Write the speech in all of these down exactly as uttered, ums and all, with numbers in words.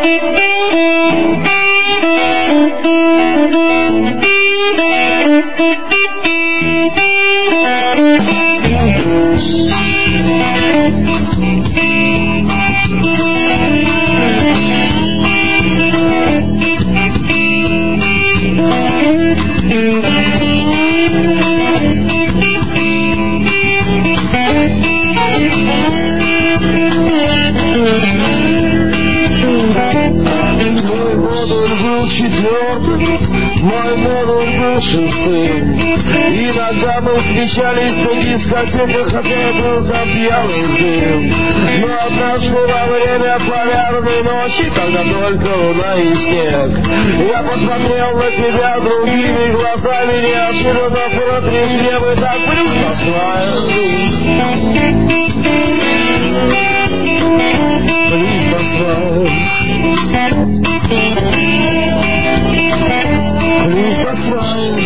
Мой модуль был шестым. Иногда мы встречались на дискотеках, хотя я был там пьяный дым. Но однажды во время полярной ночи, когда только луна и снег, я посмотрел на тебя другими глазами, неожиданно внутри мне так плюс послаю. Плюс послаю. Please aside.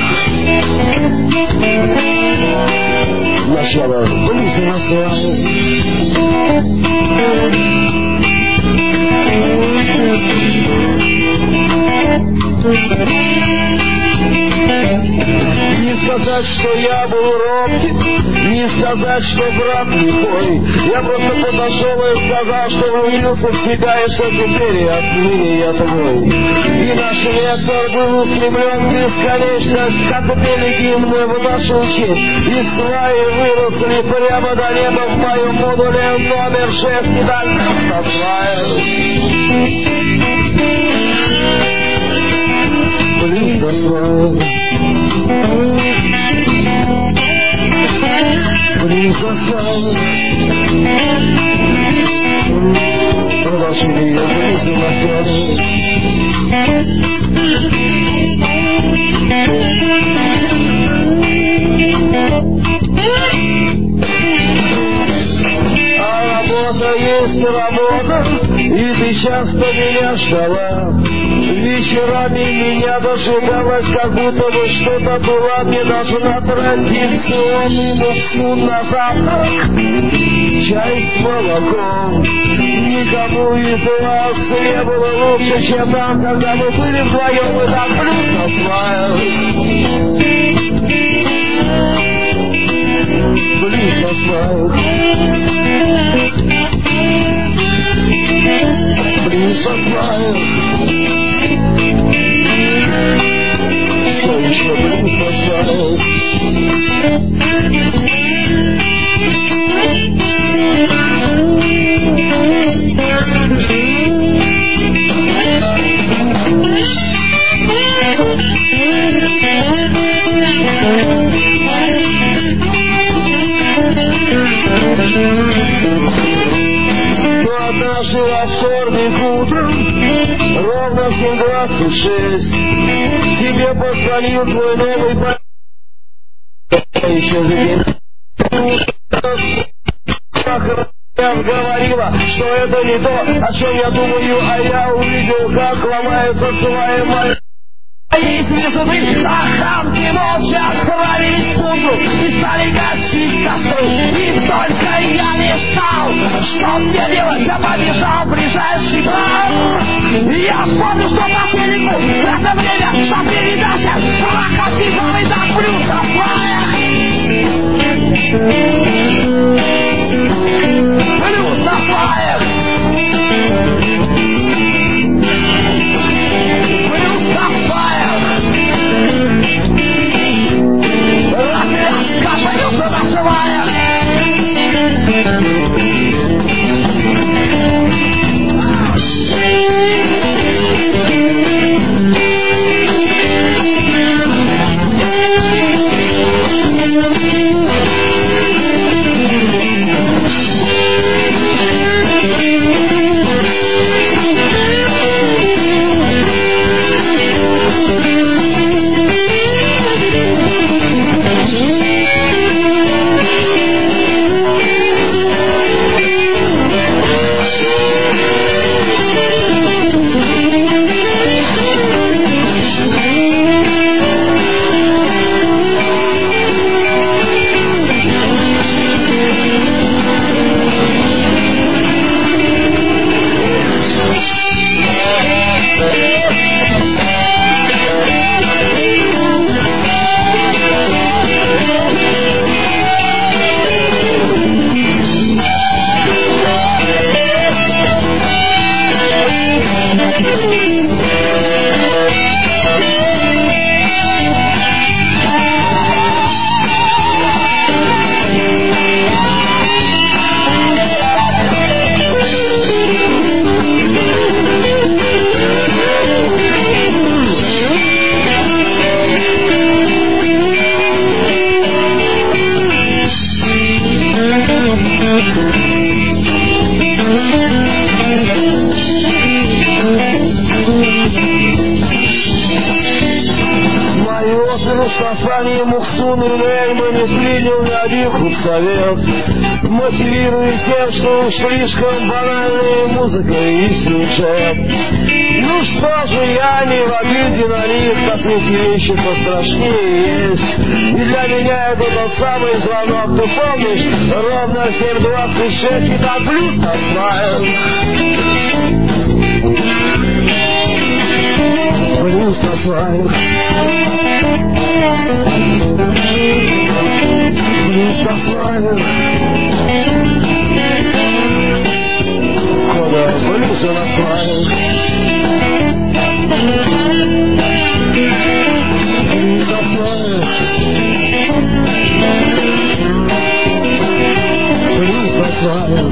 Начало. Please aside. Не сказать, что я был робким, не сказать, что брат лихой. Я просто подошел и сказал, что влюбился в себя, и что теперь я отныне я твой. И наш лектор был устремлен в бесконечность, как пели гимны в нашу честь. И сваи выросли прямо до неба в моем модуле номер шесть. И так просто сваи. Плюс до сваи. Плюс до сваи. Продолжили ее близко на сваи. А работа есть работа, и ты часто меня ждала. Вечерами меня дожигалась, как будто бы что-то было. Мне даже на традиционный муку на завтрак чай с молоком. Никому из вас не было лучше, чем нам, когда мы были вдвоем, и так плюс осваивали. Плюс осваивали. Плюс осваивали. Что еще плюс осваивали? Но однажды во вторник утром, ровно в семь двадцать шесть, тебе позвонил твой новый парень. Еще же говорила, что это не то, о чем я думаю, а я увидел, как ломается своя моя. Из везуны охранки молча отправились в тундру и стали гасить костры. И только я не знал, что мне делать, я побежал в ближайший бар. Я помню, что по телеку в это время шла передача «Крокодиловый до плюса флая». Плюс на флаях. Плюс на флаях. Раз-раз, кашаюка на флаях. Штафани, Мухсун и Лейман не принял ни один худсовет, мотивирует тем, что уж слишком банальная музыка и сюжет. Ну что же, я не в обиде на них, так ведь вещи пострашнее есть. И для меня это тот самый звонок, ты помнишь, ровно семь двадцать шесть, и там плюс настраивает. Плюс настраивает. Плюс настраивает. Кода плюс настраивает. Плюс настраивает. Плюс настраивает.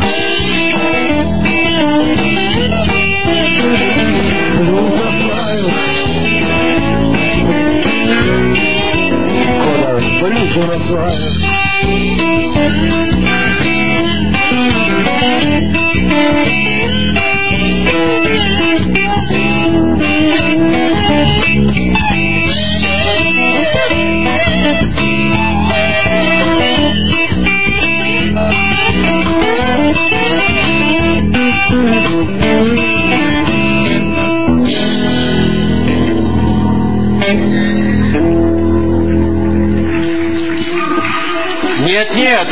Плюс настраивает. Кода плюс настраивает. Нет, нет.